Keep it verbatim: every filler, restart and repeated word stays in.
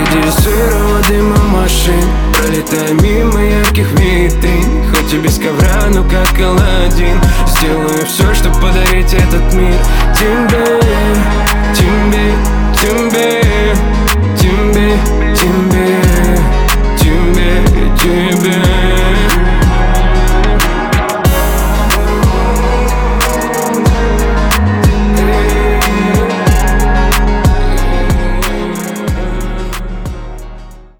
среди сырого дыма машин, пролетая мимо ярких витрин. Хоть и без ковра, но как Аладдин.